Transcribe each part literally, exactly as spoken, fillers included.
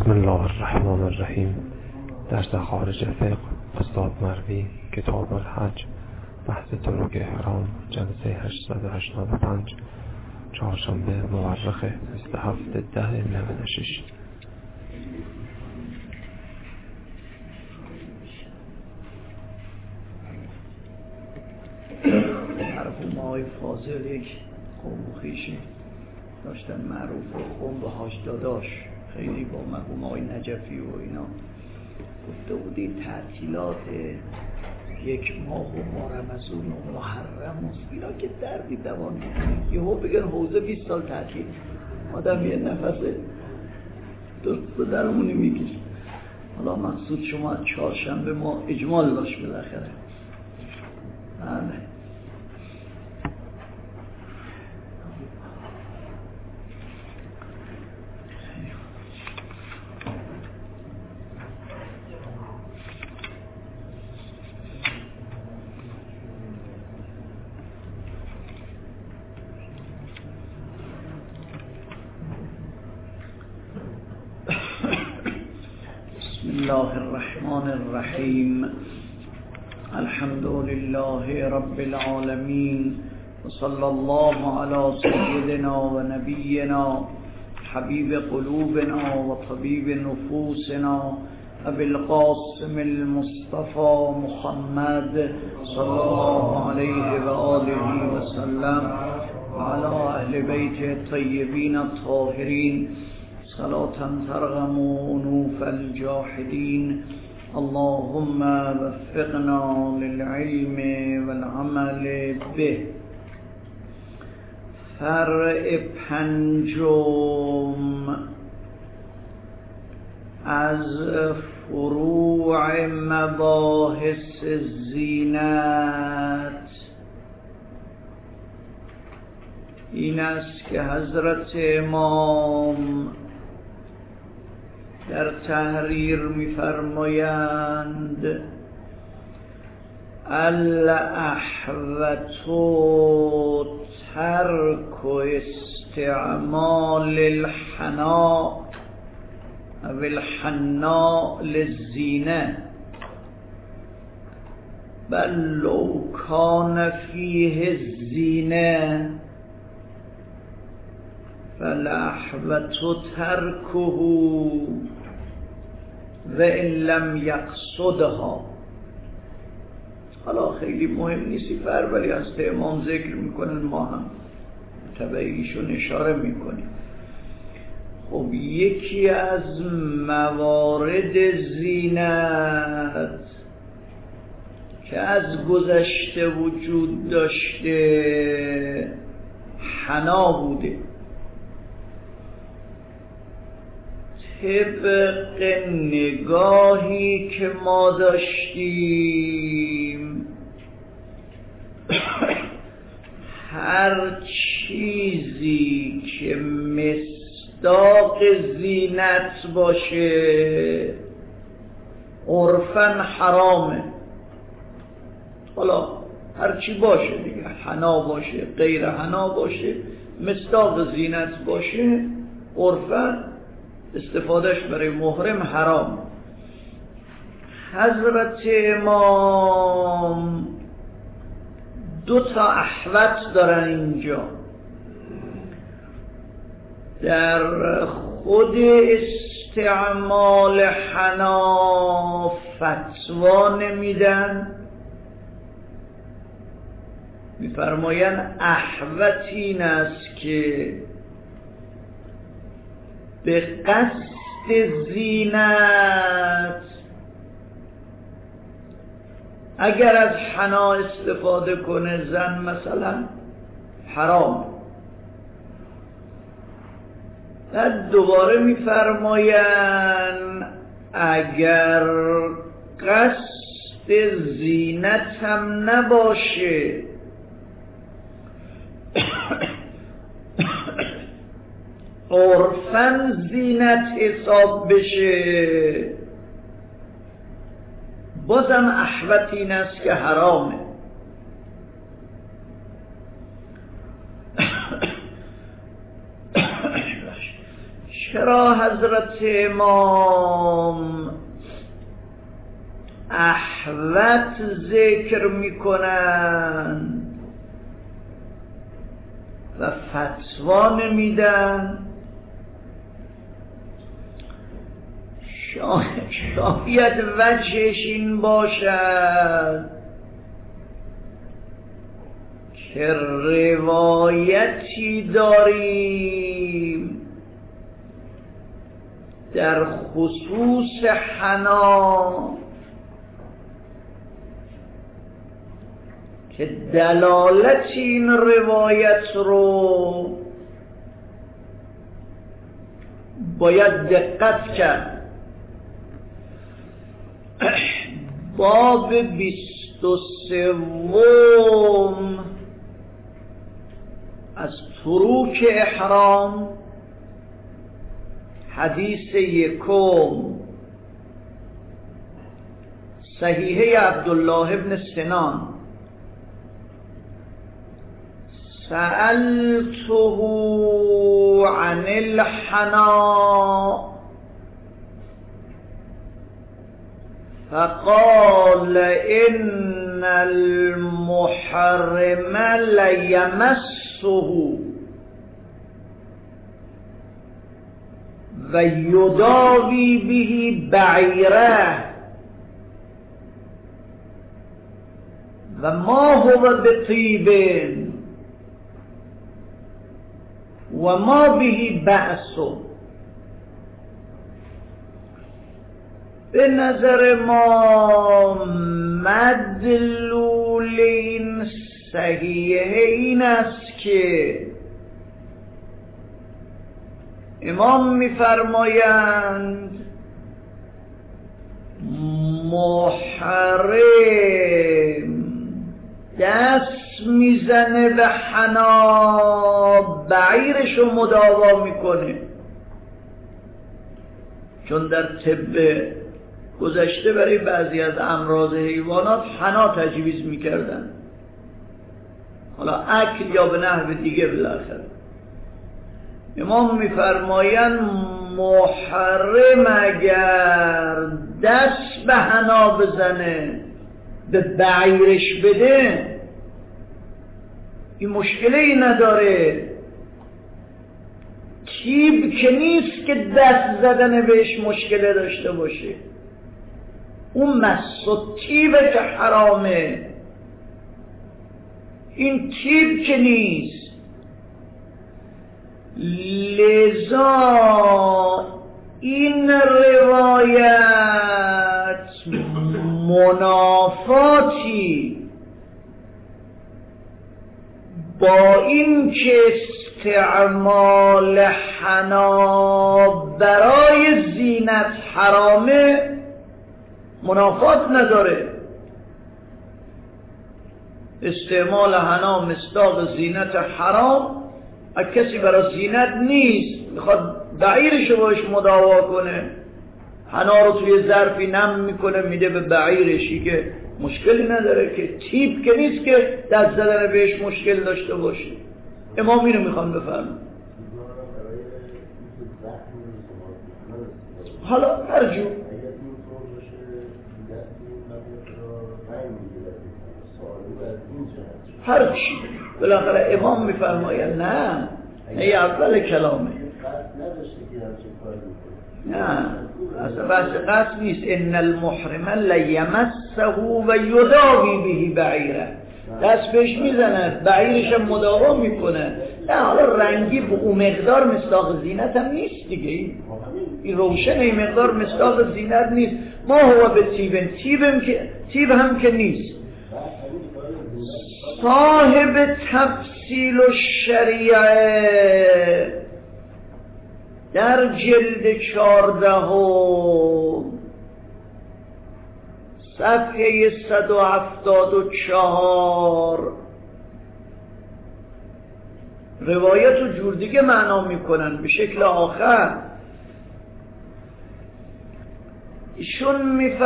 بسم الله الرحمن الرحیم. درس خارج فقه استاد مروی، کتاب الحج، بحث طرق احرام، جلسه هشتصد و هشتاد و پنج، چهارشنبه مورخ بیست و هفت ده نود و شش. مرحوم آقای فاضل یک قوم خویشی داشتن معروف قوم به هاش داداش، خیلی با مرحوم آقای نجفی و اینا گفته بودی تعطیلات یک ماه و ماه رمضان و محرم و اینا که دردی دوان میکنه، یهو بگن حوزه بیست سال تعطیل، آدم یه نفس درست درمونی میکشه. حالا مقصود شما چهارشنبه ما اجمال داشت بالاخره. بله بسم الله الرحمن الرحیم. الحمد لله رب العالمین و صلی الله علی سیدنا و نبینا حبیب قلوبنا و طبیب نفوسنا ابی القاسم المصطفى محمد صلی الله علیه و آله و سلم و علی اهل بیت الطیبین الطاهرین صلاة ترغم انوف الجاحدین. اللهم وفقنا للعلم والعمل به. فرع پنجم از فروع مباحث زینت این است که حضرت امام در تحریر می‌فرمایند الاحوط ترک استعمال الحناء او الحناء للزینه بل لو کان فیه الزینه فالاحوط ترکه و ان لم یقصدها. حالا خیلی مهم نیستی فر ولی از امام ذکر میکنن، ما هم تبعیشون اشاره میکنیم. خب یکی از موارد زینت که از گذشته وجود داشته حنا بوده. طبق نگاهی که ما داشتیم هر چیزی که مصداق زینت باشه عرفاً حرامه. حالا هر چی باشه دیگه، حنا باشه غیر حنا باشه، مصداق زینت باشه، عرفاً استفادهش برای محرم حرام. حضرت امام دو تا احوط دارن اینجا. در خود استعمال حنا فتوا نمیدن، میفرمایند احوط این است که به قصد زینت اگر از حنا استفاده کنه زن مثلا حرام. بعد دوباره میفرمایند اگر قصد زینت هم نباشه عرفاً زینت حساب بشه، بازم احوط این است که حرامه. چرا حضرت امام احوط ذکر میکنن و فتوا نمیدن؟ شاید وجهش این باشد که روایتی داریم در خصوص حنا که دلالت این روایت رو باید دقت کرد. باب بیست و سوم از تروک احرام، حدیث یکم، صحیحه عبدالله ابن سنان. سألته عن الحنا فقال إن المحرم ليمسه ويداوي به بعيره وما هو بطيب وما به بأس. به نظر ما مدلول این صحیحه این است که امام می‌فرمایند محرم دست میزنه به حنا، بعیرشو مداوا میکنه، چون در طب گذشته برای بعضی از امراض حیوانات حنا تجویز میکردن، حالا اکل یا به نحو دیگه بالاخره. امام میفرمایند محرم اگر دست به حنا بزنه، به بعیرش بده، این مشکلی نداره. تیب که نیست که دست زدن بهش مشکل داشته باشه، اون مس و تیبه که حرامه، این تیب که نیست. لذا این روایت منافاتی با این که استعمال حنا برای زینت حرامه منافات نداره. استعمال حنا مصداق زینت حرام، اگه کسی برای زینت نیست میخواد بعیرشو باش مداوا کنه، حنا رو توی ظرفی نم میکنه میده به بعیرشی که مشکلی نداره، که تیپ که نیست که دست زدن بهش مشکل داشته باشه. امام اینو میخوان بفرمون. حالا ارجو هر چی بالاخره امام میفرماید نه، ای اول کلامه، نه اصلا بحث قصد نیست. ان المحرم لیمسه و یداوی به بعیره، دست بهش میزنه، بعیرش هم مداوا میکنه. نه حالا رنگی به اون مقدار مصداق زینت هم نیست دیگه، این روشن این مقدار مصداق زینت نیست. ما هو به تیبن، تیبم که تیب هم که نیست. صاحب تفصیل و شریعه در جلد چهاردهم صفحه صد و هفتاد و چهار روایت رو جور دیگه معنا میکنن به شکل آخر. ایشون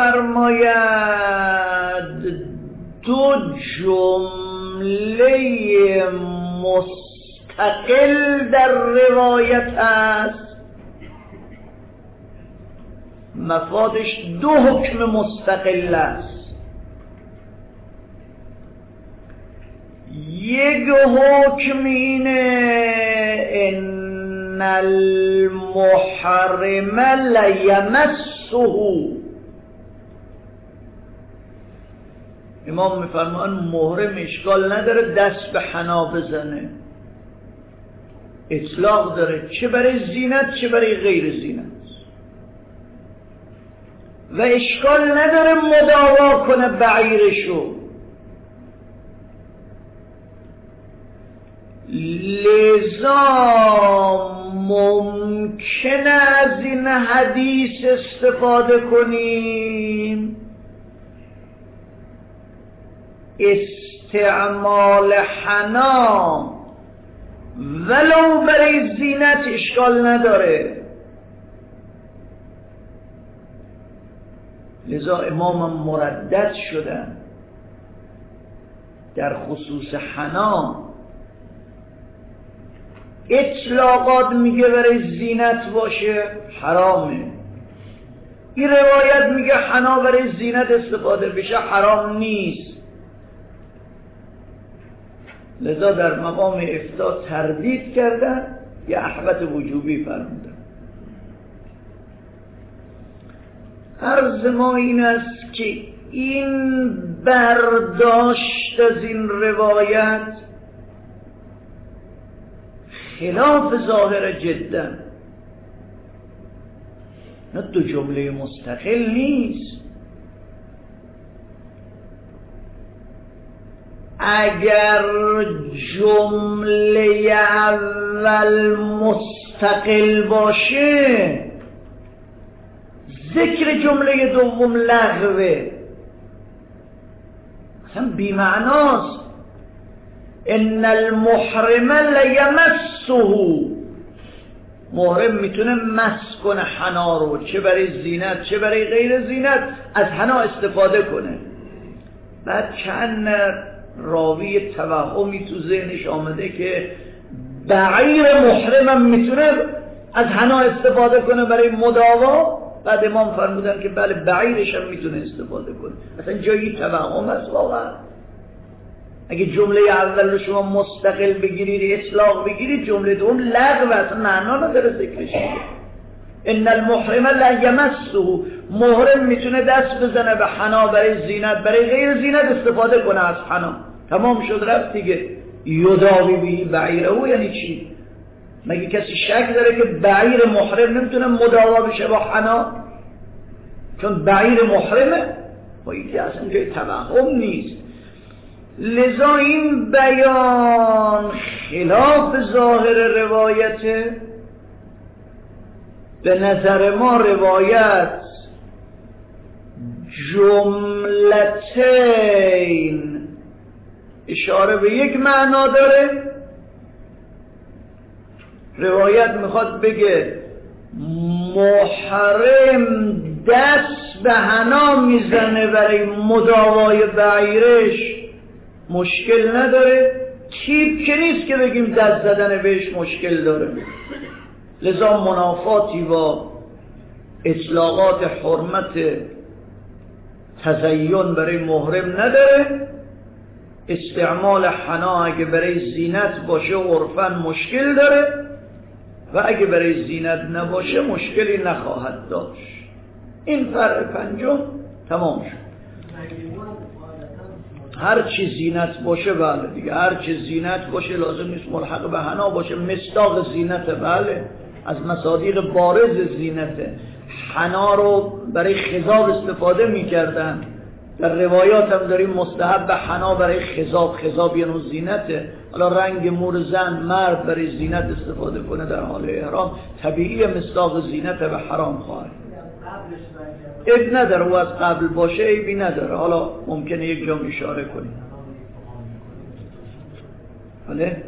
میفرماید دو جمله مستقل در روایت است مفادش دو حکم مستقل است. یک حکم اینه ان المحرم لیمسه، امام میفرمان محرم اشکال نداره دست به حنا بزنه، اطلاق داره، چه برای زینت چه برای غیر زینت، و اشکال نداره مداوا کنه بعیرشو. لذا ممکنه از این حدیث استفاده کنیم استعمال حنا ولو برای زینت اشکال نداره. لذا امام مردد شدن در خصوص حنا. اطلاقات میگه برای زینت باشه حرامه، این روایت میگه حنا برای زینت استفاده بشه حرام نیست. لذا در مقام افتاء تردید کردن، یه احوط وجوبی فرمودن. عرض ما این است که این برداشت از این روایت خلاف ظاهر جدا، نه دو جمله مستقل نیست. اگر جمله اول مستقل باشه ذکر جمله دوم لغوه، اصلا بی‌معناست. ان المحرم لیمسه، محرم میتونه مس کنه حنا رو، چه برای زینت چه برای غیر زینت، از حنا استفاده کنه. بعد چند راوی توهمی تو ذهنش آمده که بعیر محرمم میتونه از حنا استفاده کنه برای مداوا. بعد امام فرمودن که بله بعیرش هم میتونه استفاده کنه. اصلا جایی توهم است واقعا. اگه جمله اول رو شما مستقل بگیرید اطلاق بگیرید، جمله دوم لغو اصلا معنا نداره ذکرش. ان المحرم لیمسه، محرم میتونه دست بزنه به حنا برای زینت، برای غیر زینت استفاده کنه از حنا. تمام شد رفت دیگه. یداوی بی بعیره یعنی چی؟ مگه کسی شک داره که بعیر محرم نمیتونه مداوا بشه با حنا چون بعیر محرمه؟ با این که اصلا جای توهم نیست. لذا این بیان خلاف ظاهر روایته. به نظر ما روایت جملتین اشاره به یک معنا داره. روایت میخواد بگه محرم دست به حنا میزنه برای مداوای بعیرش، مشکل نداره. تیپ که نیست که بگیم دست زدن بهش مشکل داره. لذا منافاتی با اطلاقات حرمت تزین برای محرم نداره. استعمال حنا اگه برای زینت باشه عرفاً مشکل داره و اگه برای زینت نباشه مشکلی نخواهد داشت. این فرع پنجم تمام شد. هر چی زینت باشه بله دیگه، هر چی زینت باشه لازم نیست ملحق به حنا باشه. مصداق زینت بله، از مصادیق بارز زینته. حنا رو برای خضاب استفاده میکردن، در روایات هم داریم مستحب به حنا برای خضاب. خضاب یه نوع زینته. حالا رنگ مور زن مرد برای زینت استفاده کنه در حال احرام طبیعی مصداق زینت به حرام خواهد. عیب نداره و از قبل باشه عیبی نداره. حالا ممکنه یک جا اشاره کنیم. بله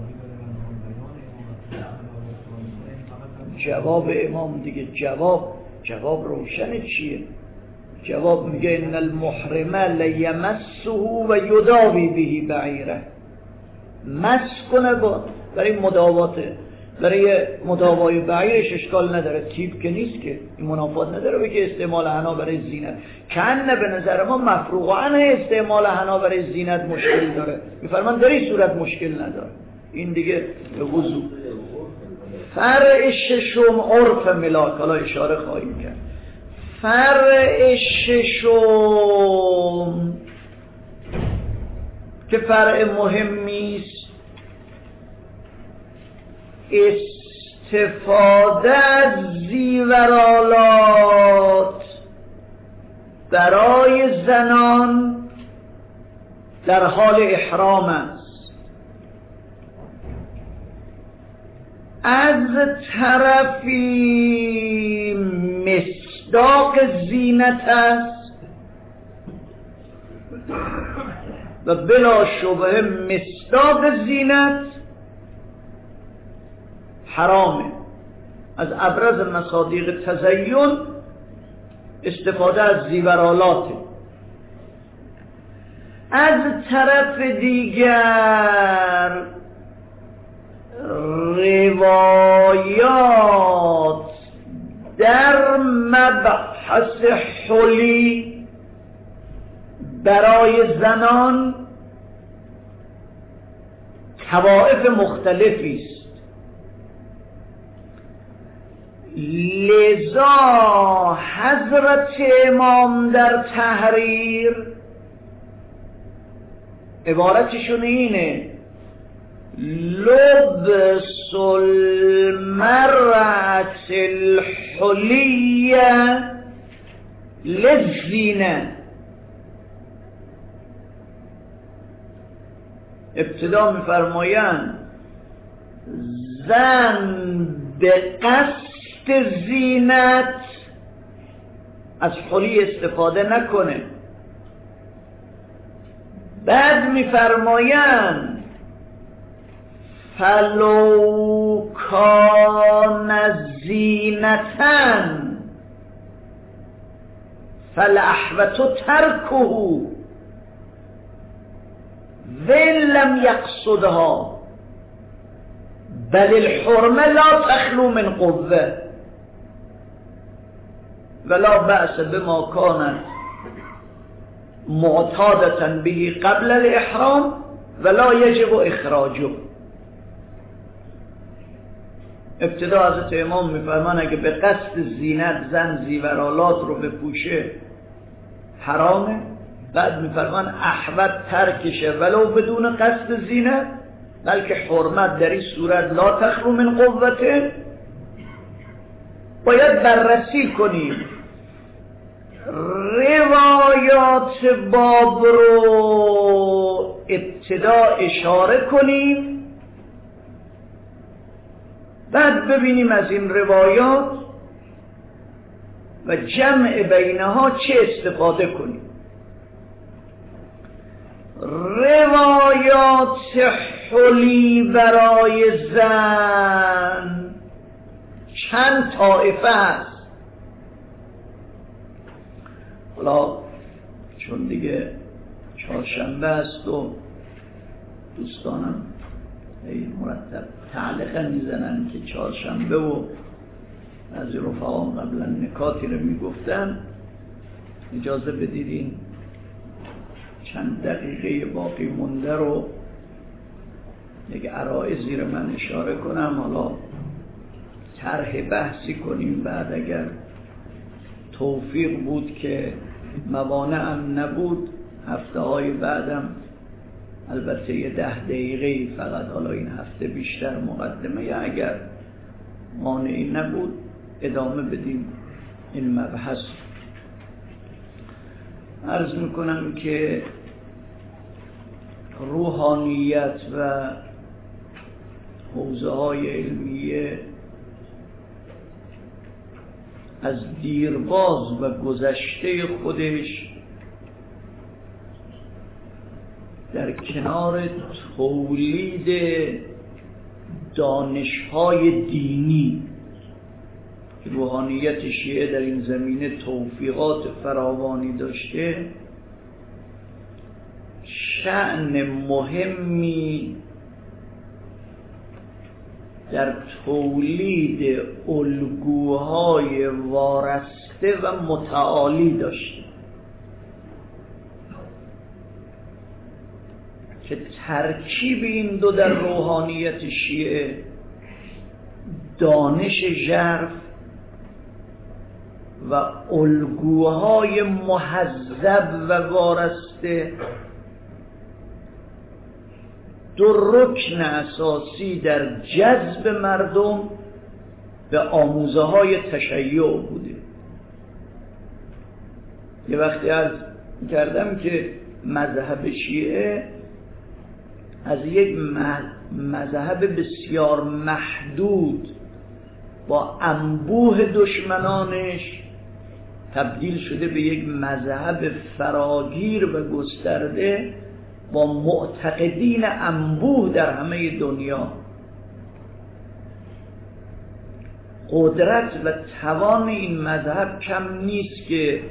جواب امام دیگه، جواب جواب روشن چیه؟ جواب میگه ان المحرم لیمسه و یداوی به بعیره، مس کنه با برای مداواته. برای مداوای بعیرش اشکال نداره، تیپ که نیست که، این منافات نداره بگه استعمال حنا برای زینت. کنه به نظر ما مفروغ عنه استعمال حنا برای زینت مشکل داره، میفرمان در این صورت مشکل نداره. این دیگه به وضوح. فرع ششم عرف ملاک، حالا اشاره خواهیم کرد. فرع ششم که فرع مهمی است، استفاده از زیورالات برای زنان در حال احرام است. از طرفی مصداق زینت است و بلا شبهه مصداق زینت حرامه. از ابرز مصادیق تزین استفاده از زیورالاته. از طرف دیگر روایات در مبحث حلی برای زنان طوائف مختلفی است. لذا حضرت امام در تحریر عبارتشون اینه: لبس المرأة الحلیه للزینه. ابتدا میفرمایند زن به قصد زینت از حلی استفاده نکنه. بعد میفرمایند فلو کان زینتن فالاحوط ترکه ولم یقصدها بل الحرمه لا تخلو من قوه ولا بأس بما كانت معتادة به قبل الاحرام ولا يجب اخراجه. ابتدا حضرت امام میفرمان اگه به قصد زینت زن زیورالات رو بپوشه حرامه. بعد میفرمان احوط ترکشه ولو بدون قصد زینت، بلکه حرمت در این صورت لا تخلو من قوته. باید بررسی کنیم روایات باب رو، ابتدا اشاره کنیم، بعد ببینیم از این روایات و جمع بینها چه استفاده کنیم. روایات حلی برای زن چند طایفه است. حالا چون دیگه چهارشنبه است و دوستانم مرتب تعلقا میزنن که چهارشنبه و از رفقام قبلا نکاتی رو میگفتن، اجازه بدید این چند دقیقه باقی مونده رو یک عرایضی رو من اشاره کنم، حالا طرح بحثی کنیم. بعد اگر توفیق بود که موانع هم نبود هفته های بعدم، البته یه ده دقیقه فقط، حالا این هفته بیشتر مقدمه، یا اگر مانعی نبود ادامه بدیم این مبحث. عرض میکنم که روحانیت و حوزه های علمیه از دیرباز و گذشته خودش در کنار تولید دانش‌های دینی که روحانیت شیعه در این زمینه توفیقات فراوانی داشته، شأن مهمی در تولید الگوهای وارسته و متعالی داشته که ترکیب این دو در روحانیت شیعه، دانش ژرف و الگوهای مهذب و وارسته، دو رکن اساسی در جذب مردم به آموزه های تشیع بوده. یه وقتی عرض کردم که مذهب شیعه از یک مذهب بسیار محدود با انبوه دشمنانش تبدیل شده به یک مذهب فراگیر و گسترده با معتقدین انبوه در همه دنیا. قدرت و توان این مذهب کم نیست که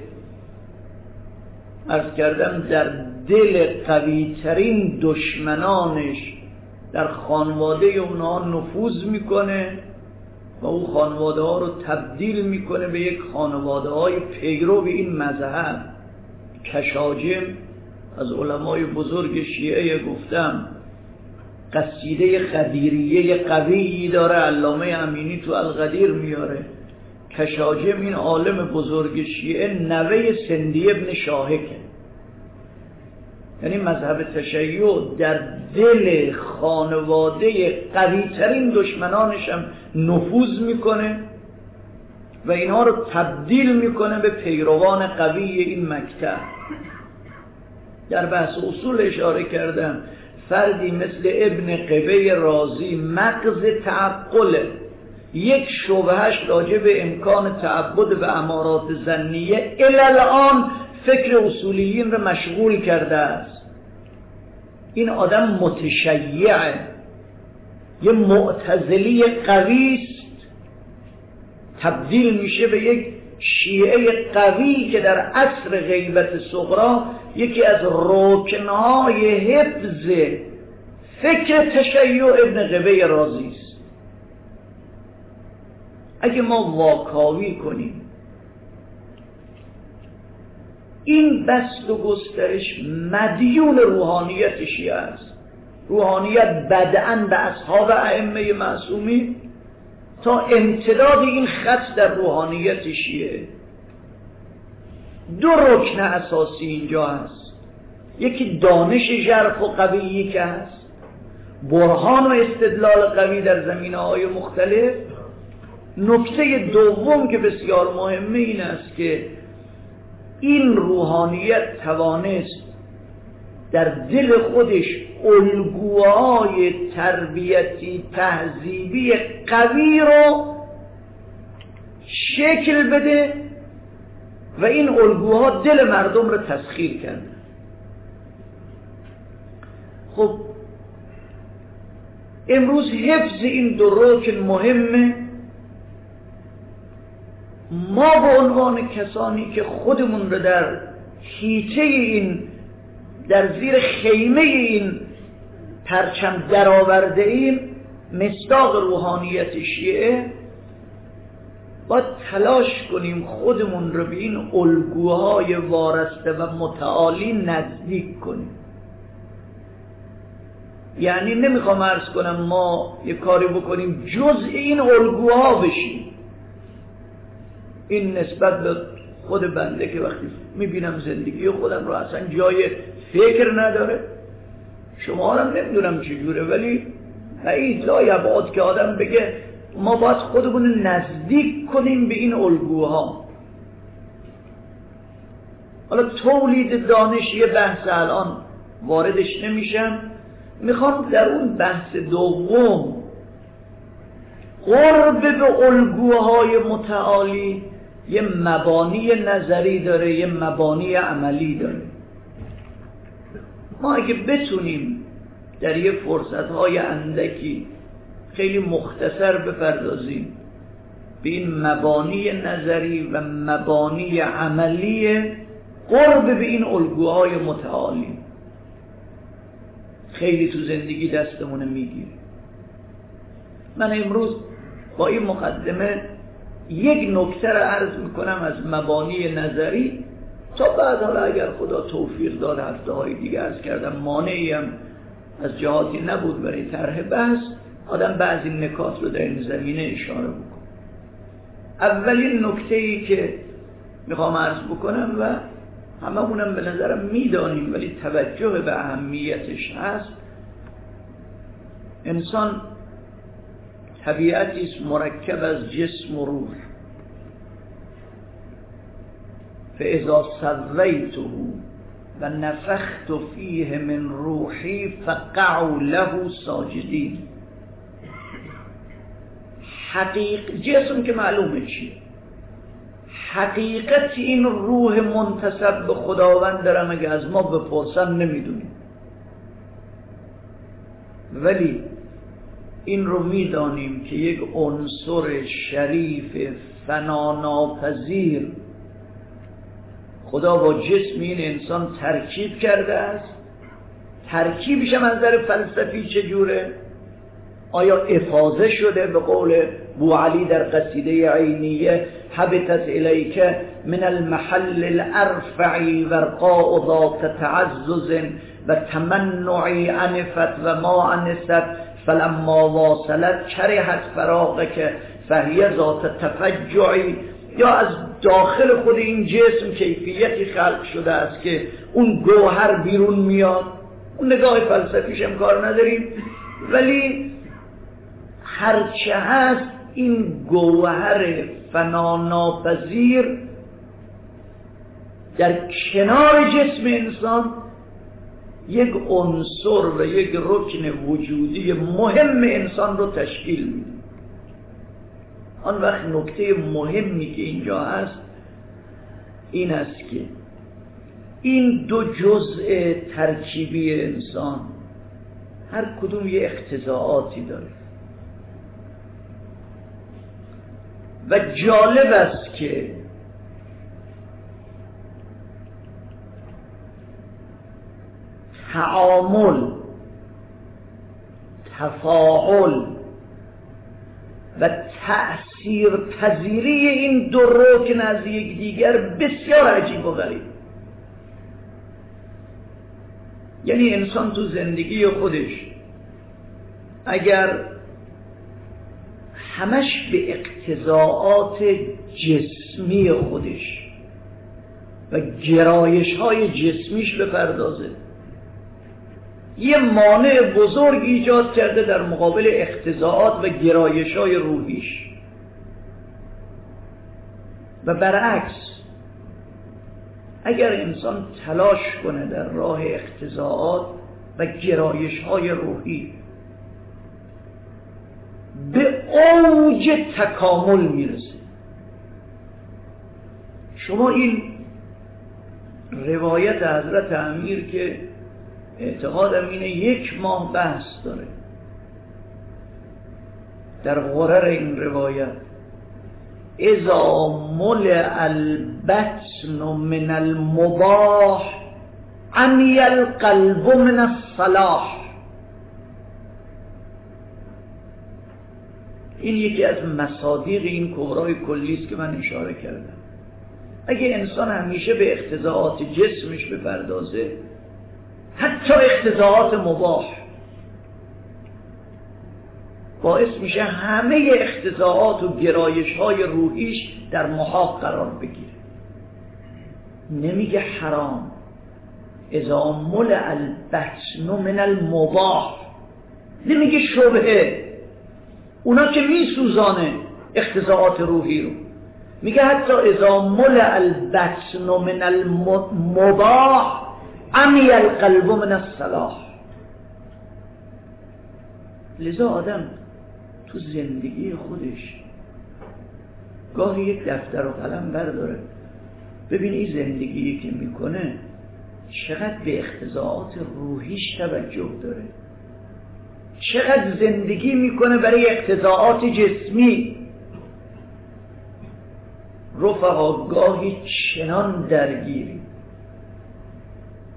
عرض کردم در دل قوی‌ترین دشمنانش در خانواده اونها نفوذ میکنه و اون خانواده ها رو تبدیل میکنه به یک خانواده های پیرو این مذهب. کشاجم از علمای بزرگ شیعه گفتم قصیده قدیریه قویی داره، علامه امینی تو القدیر میاره. کشاجم این عالم بزرگ شیعه نوه سندی ابن شاهکه، یعنی مذهب تشیع در دل خانواده قوی‌ترین دشمنانش هم نفوذ میکنه و اینها رو تبدیل میکنه به پیروان قوی این مکتب. در بحث اصول اشاره کردم فردی مثل ابن قبی رازی مغز تعقله، یک شبهش راجع به امکان تعبد به امارات ظنیه الان فکر اصولیین رو مشغول کرده است. این آدم متشیعه، یه معتزلی قوی است، تبدیل میشه به یک شیعه قوی که در عصر غیبت صغرا یکی از رکنهای حفظ فکر تشیع ابن قبی رازی است. اگه ما واکاوی کنیم این بسط و گسترش مدیون روحانیت شیعه است. روحانیت بدءا به اصحاب ائمه معصومین تا امتداد این خط در روحانیت شیعه. دو رکن اساسی اینجا هست، یکی دانش ژرف و قوی که هست، برهان و استدلال قوی در زمینه‌های مختلف. نکته دوم که بسیار مهمه این است که این روحانیت توانست در دل خودش الگوهای تربیتی تهذیبی قوی رو شکل بده و این الگوها دل مردم رو تسخیر کرد. خب امروز حفظ این دو رکن مهمه. ما به عنوان کسانی که خودمون رو در حیطه این، در زیر خیمه این پرچم درآورده ایم، مصداق روحانیت شیعه، باید تلاش کنیم خودمون رو به این الگوهای وارسته و متعالی نزدیک کنیم. یعنی نمیخوام عرض کنم ما یه کاری بکنیم جز این الگوها بشیم. این نسبت به خود بنده که وقتی میبینم زندگی خودم رو اصلا جای فکر نداره. شما هم نمیدونم چجوره، ولی بعید لا یبعد که آدم بگه ما باید خودمون نزدیک کنیم به این الگوها. حالا تولید دانش یه بحث الان واردش نمیشم. میخوام در اون بحث دوم قرب به الگوهای متعالی یه مبانی نظری داره، یه مبانی عملی داره. ما اگه بتونیم در یه فرصتهای اندکی خیلی مختصر بپردازیم به این مبانی نظری و مبانی عملی قرب به این الگوهای متعالی، خیلی تو زندگی دستمونه میگیره. من امروز با این مقدمه یک نکته را عرض میکنم از مبانی نظری تا بعد حالا اگر خدا توفیق داد هفته های دیگه عرض کردم، مانعی هم از جهاتی نبود برای طرح بحث، آدم بعضی نکات رو در این زمینه اشاره بکنم. اولین نکته‌ای که میخوام عرض بکنم و هممونم به نظرم میدانیم ولی توجه به اهمیتش هست، انسان طبیعتی است مرکب از جسم و روح. فاذا سویته و نفخت فیه من روحی فقعوا له ساجدین. حقیق جسم که معلومه چیه، حقیقت این روح منتسب به خداوند دارم اگه از ما بپرسن نمیدونیم، ولی این رو میدانیم که یک عنصر شریف فناناپذیر خدا با جسم این انسان ترکیب کرده است. ترکیبش هم از نظر فلسفی چجوره؟ آیا افاضه شده؟ به قول بوعلی در قصیده عینیه حبتت الیک من المحل الارفعی ورقاء ذات تعزز و تمنعی انفت و ما انست فلما واصلت کرهت فراقک فهی ذات تفجعی. یا از داخل خود این جسم کیفیتی خلق شده است که اون گوهر بیرون میاد. اون نگاه فلسفیش هم کار نداریم، ولی هرچه هست این گوهر فناناپذیر در کنار جسم انسان یک عنصر و یک رکن وجودی مهم انسان رو تشکیل میده. آن وقت نکته مهمی که اینجا هست این است که این دو جزء ترکیبی انسان هر کدوم یه اقتضاعاتی داره و جالب است که تعامل، تفاعل و تأثیر پذیری این دو رکن از یک دیگر بسیار عجیب و غریب. یعنی انسان تو زندگی خودش اگر همش به اقتضاعات جسمی خودش و گرایش های جسمیش بپردازه، یه مانع بزرگ ایجاد کرده در مقابل اقتضاعات و گرایش های روحیش. و برعکس اگر انسان تلاش کنه در راه اقتضاعات و گرایش های روحی به اوج تکامل میرسه. شما این روایت حضرت امیر که اعتقادم اینه یک ماه بحث داره در غرر این روایت، اذا ملئ البطن من المباح عمی القلب من الصلاح. این یکی از مصادیق این کبرای کلی است که من اشاره کردم. اگه انسان همیشه به اقتضاعات جسمش بپردازه، حتی اقتضاعات مباح، باعث میشه همه اقتضاعات و گرایش های روحیش در محاق قرار بگیره. نمیگه حرام، اذا ملئ البطن من المباح، نمیگه شبهه، اونا که میسوزانه اقتضاعات روحی رو، میگه حتی اذا ملئ البطن من المباح عمی القلب من الصلاح. لذا آدم تو زندگی خودش گاهی یک دفتر و قلم برداره، ببین این زندگی که میکنه چقدر به اقتضاعات روحیش توجه داره، چقدر زندگی میکنه برای اقتضاعات جسمی. رفقا گاهی چنان درگیری،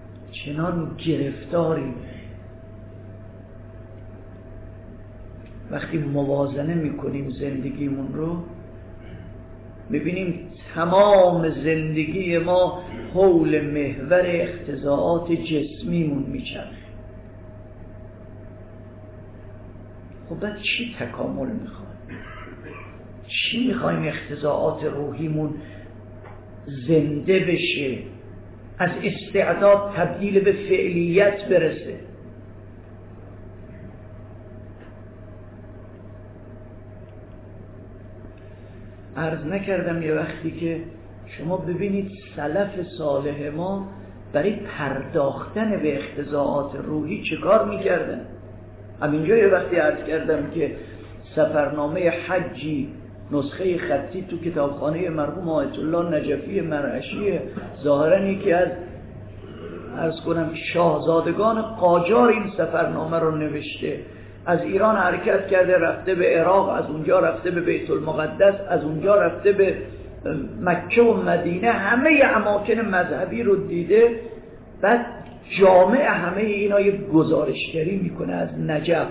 چنان گرفتاری وقتی موازنه میکنیم زندگیمون رو میبینیم تمام زندگی ما حول محور اقتضاعات جسمیمون میچرخه. خب بعد چی تکامل میخواد؟ چی میخوایم اقتضاعات روحیمون زنده بشه، از استعداد تبدیل به فعلیت برسه؟ عرض نکردم یه وقتی که شما ببینید سلف صالح ما برای پرداختن به اقتضاعات روحی چه کار میکردن. همینجا یه وقتی عرض کردم که سفرنامه حجی نسخه خطی تو کتابخانه مرحوم آیت الله نجفی مرعشی، ظاهراً یکی از عرض کنم شاهزادگان قاجار این سفرنامه رو نوشته. از ایران حرکت کرده، رفته به عراق، از اونجا رفته به بیت المقدس، از اونجا رفته به مکه و مدینه، همه اماکن مذهبی رو دیده. بعد جامع همه اینا یه گزارشگری میکنه از نجف.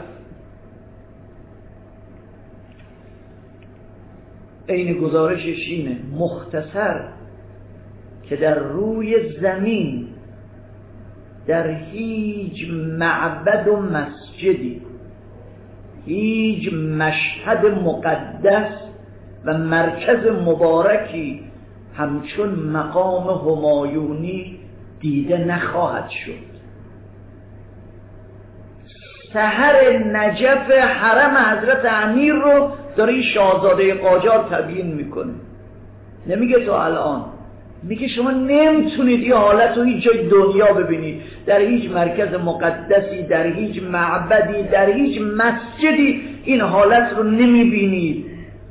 این گزارشش اینه مختصر که در روی زمین در هیچ معبد و مسجدی، هیچ مشهد مقدس و مرکز مبارکی همچون مقام همایونی دیده نخواهد شد. سحر نجف حرم حضرت امیر رو داره شاهزاده قاجار تبیین میکنه. نمیگه تو الان، میگه شما نمیتونید این حالت رو هیچ جای دنیا ببینید، در هیچ مرکز مقدسی، در هیچ معبدی، در هیچ مسجدی این حالت رو نمیبینید.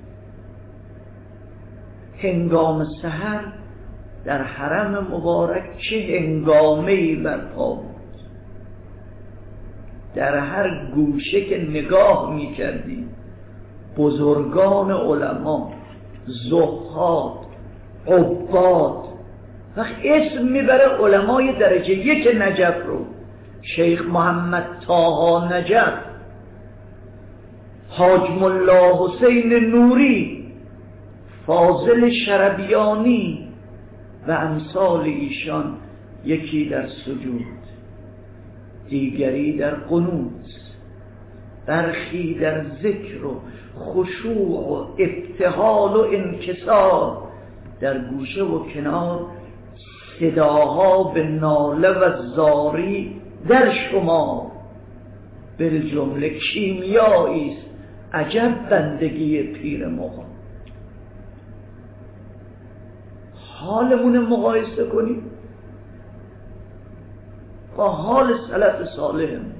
هنگام سحر در حرم مبارک چه هنگامه‌ای برپا بود. در هر گوشه که نگاه میکردیم بزرگان علما، زهاد، عباد، وقت اسم میبره علمای درجه یک نجف رو، شیخ محمد طاها نجف، حاج ملا حسین نوری، فاضل شربیانی و امثال ایشان، یکی در سجود، دیگری در قنوت، برخی در ذکر و خشوع و ابتهال و انکسار، در گوشه و کنار صداها به ناله و زاری در شما، بالجمله کیمیایی است عجب بندگی پیر مغان. حالمون مقایسه کنیم با حال سلف صالحمون.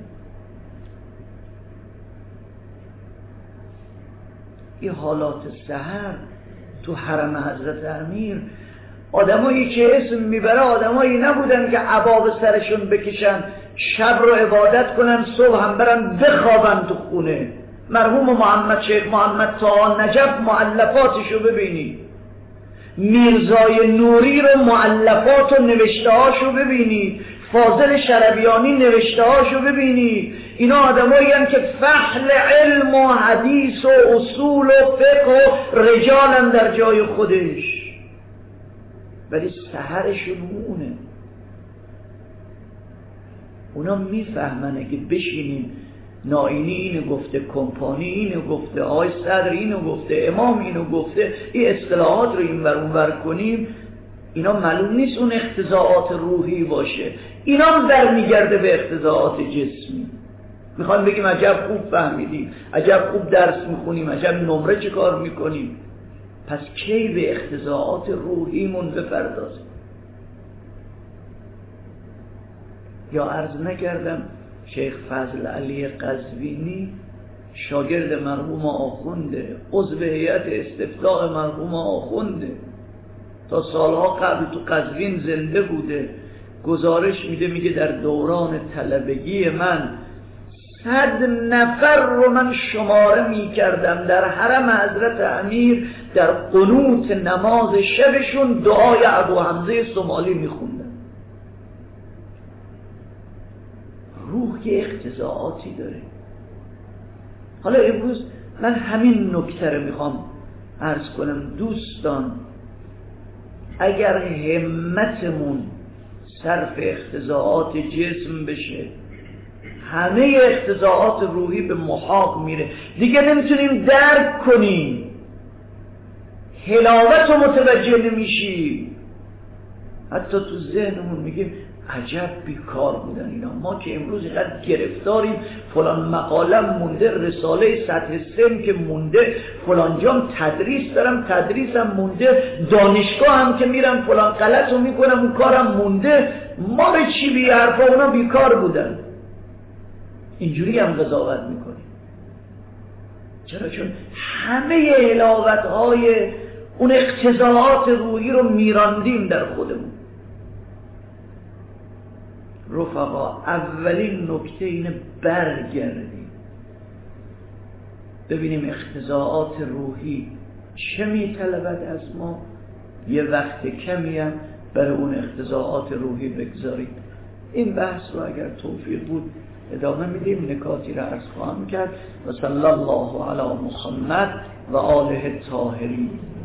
این حالات سحر تو حرم حضرت امیر، آدمایی که اسم میبره آدمایی نبودن که عباب سرشون بکشن، شب رو عبادت کنن، صبح هم برن بخوابن تو خونه. مرحوم محمد شیخ محمد طاها نجف مؤلفاتشو ببینید، میرزای نوری رو مؤلفات و نوشته هاشو ببینید، فاضل شربیانی نوشته هاشو ببینید. اینا آدمایی هم که فحل علم و حدیث و اصول و فقه و رجالن در جای خودش، ولی سحرشون اونه. اونا میفهمن که بشینیم نائینی اینو گفته، کمپانی اینو گفته، آقای صدر اینو گفته، امام اینو گفته، این اصطلاحات رو این ور اون ور کنیم، اینا معلوم نیست اون اقتضاعات روحی باشه، اینا هم در میگرده به اقتضاعات جسمی. میخوایم بگیم عجب خوب فهمیدیم، عجب خوب درس میخونیم، عجب نمره چه کار میکنیم. پس کی به اقتضاعات روحیمون بپردازیم؟ یا عرض نکردم شیخ فضل علی قزوینی شاگرد مرحوم آخونده، عضو هیئت استفتاء مرحوم آخونده، تا سالها قبل تو قزوین زنده بوده. گزارش میده، میگه در دوران طلبگی من صد نفر رو من شماره میکردم در حرم حضرت امیر در قنوت نماز شبشون دعای ابو حمزه سومالی میخوندن. روح که اقتضاعاتی داره. حالا امروز من همین نکته رو میخوام عرض کنم. دوستان اگر همتمون صرف اقتضاعات جسم بشه، همه اقتضاعات روحی به محاق میره، دیگه نمیتونیم درک کنیم، حلاوت رو متوجه نمیشیم. حتی تو ذهنمون میگیم عجب بیکار بودن اینا، ما که امروز اینقدر گرفتاریم، فلان مقالم مونده، رساله سطح سن که مونده، فلان جام تدریس دارم تدریسم مونده، دانشگاه هم که میرم فلان غلط رو میکنم اون کارم مونده، ما به چی بی حرفا، اونا بیکار بودن. اینجوری هم قضاوت میکنیم. چرا؟ چون همه حلاوت های اون اقتضاعات روحی رو میراندیم در خودمون. رفقا اولین نکته اینه برگردیم ببینیم اقتضاعات روحی چه میطلبد از ما، یه وقت کمی هم برای اون اقتضاعات روحی بگذاریم. این بحث رو اگر توفیق بود ادامه میدیم، نکاتی رو عرض خواهم کرد. و صلی الله علی محمد و آله الطاهرین.